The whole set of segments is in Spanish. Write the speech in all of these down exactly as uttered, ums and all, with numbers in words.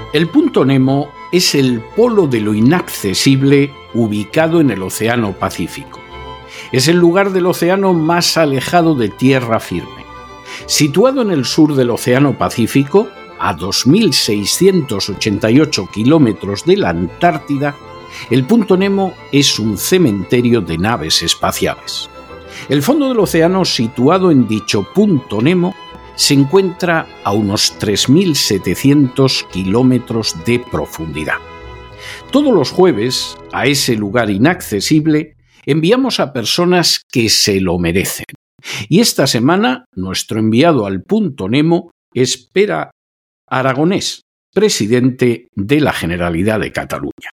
El Punto Nemo es el polo de lo inaccesible ubicado en el Océano Pacífico. Es el lugar del océano más alejado de tierra firme. Situado en el sur del Océano Pacífico, a dos mil seiscientos ochenta y ocho kilómetros de la Antártida, el Punto Nemo es un cementerio de naves espaciales. El fondo del océano, situado en dicho Punto Nemo, se encuentra a unos tres mil setecientos kilómetros de profundidad. Todos los jueves, a ese lugar inaccesible, enviamos a personas que se lo merecen. Y esta semana, nuestro enviado al Punto Nemo es Pere Aragonès, presidente de la Generalidad de Cataluña.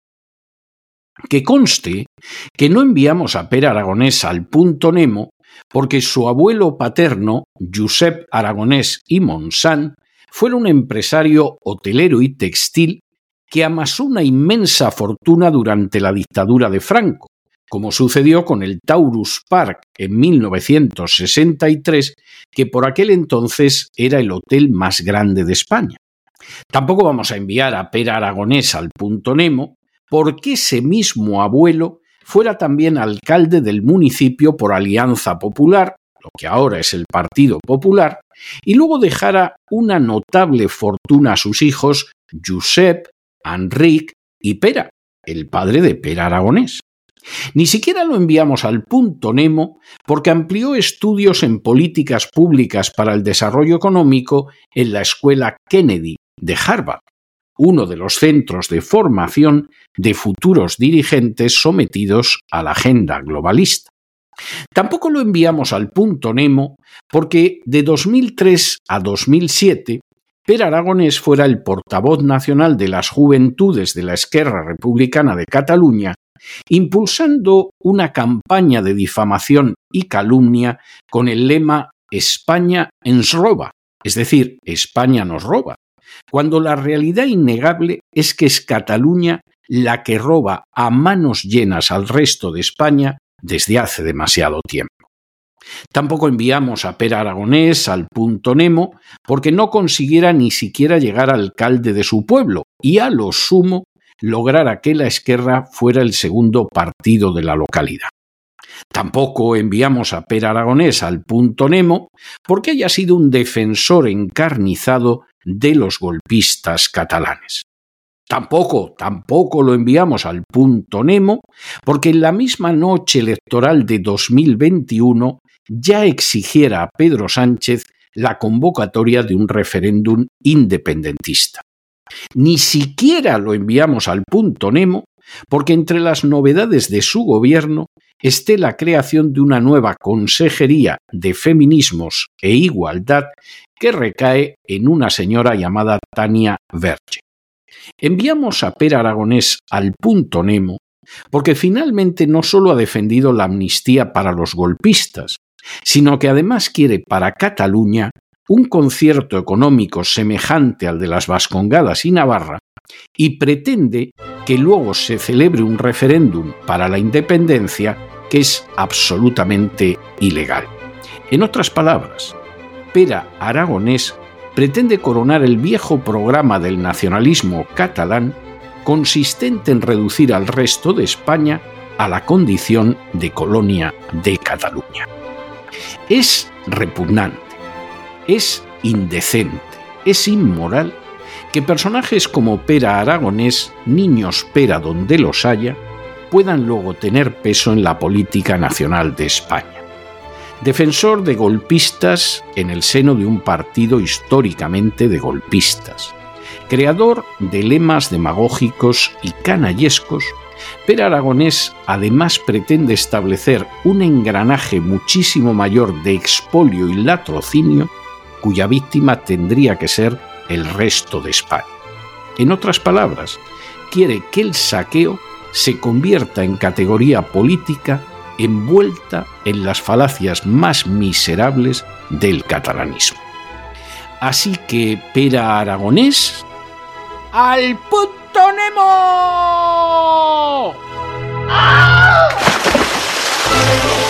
Que conste que no enviamos a Pere Aragonès al Punto Nemo porque su abuelo paterno, Josep Aragonès i Montsant, fuera un empresario hotelero y textil que amasó una inmensa fortuna durante la dictadura de Franco, como sucedió con el Taurus Park en mil novecientos sesenta y tres, que por aquel entonces era el hotel más grande de España. Tampoco vamos a enviar a Pere Aragonès al Punto Nemo, porque ese mismo abuelo fuera también alcalde del municipio por Alianza Popular, lo que ahora es el Partido Popular, y luego dejara una notable fortuna a sus hijos Josep, Enric y Pere, el padre de Pere Aragonès. Ni siquiera lo enviamos al Punto Nemo porque amplió estudios en políticas públicas para el desarrollo económico en la Escuela Kennedy de Harvard, uno de los centros de formación de futuros dirigentes sometidos a la agenda globalista. Tampoco lo enviamos al Punto Nemo porque de dos mil tres a dos mil siete Pere Aragonès fuera el portavoz nacional de las Juventudes de la Esquerra Republicana de Cataluña, impulsando una campaña de difamación y calumnia con el lema España ens roba, es decir, España nos roba, cuando la realidad innegable es que es Cataluña la que roba a manos llenas al resto de España desde hace demasiado tiempo. Tampoco enviamos a Pere Aragonès al Punto Nemo porque no consiguiera ni siquiera llegar alcalde de su pueblo y a lo sumo lograra que la Esquerra fuera el segundo partido de la localidad. Tampoco enviamos a Pere Aragonès al Punto Nemo porque haya sido un defensor encarnizado de los golpistas catalanes. Tampoco, tampoco lo enviamos al Punto Nemo porque en la misma noche electoral de dos mil veintiuno ya exigiera a Pedro Sánchez la convocatoria de un referéndum independentista. Ni siquiera lo enviamos al Punto Nemo porque entre las novedades de su gobierno esté la creación de una nueva Consejería de Feminismos e Igualdad que recae en una señora llamada Tania Verge. Enviamos a Pere Aragonès al Punto Nemo porque finalmente no solo ha defendido la amnistía para los golpistas, sino que además quiere para Cataluña un concierto económico semejante al de las Vascongadas y Navarra y pretende que luego se celebre un referéndum para la independencia que es absolutamente ilegal. En otras palabras, Pere Aragonès pretende coronar el viejo programa del nacionalismo catalán consistente en reducir al resto de España a la condición de colonia de Cataluña. Es repugnante, es indecente, es inmoral que personajes como Pere Aragonès, niños Pere donde los haya, puedan luego tener peso en la política nacional de España. Defensor de golpistas en el seno de un partido históricamente de golpistas. Creador de lemas demagógicos y canallescos, Pere Aragonès además pretende establecer un engranaje muchísimo mayor de expolio y latrocinio, cuya víctima tendría que ser el resto de España. En otras palabras, quiere que el saqueo se convierta en categoría política envuelta en las falacias más miserables del catalanismo. Así que Pere Aragonès ¡al Punto Nemo! ¡Ah!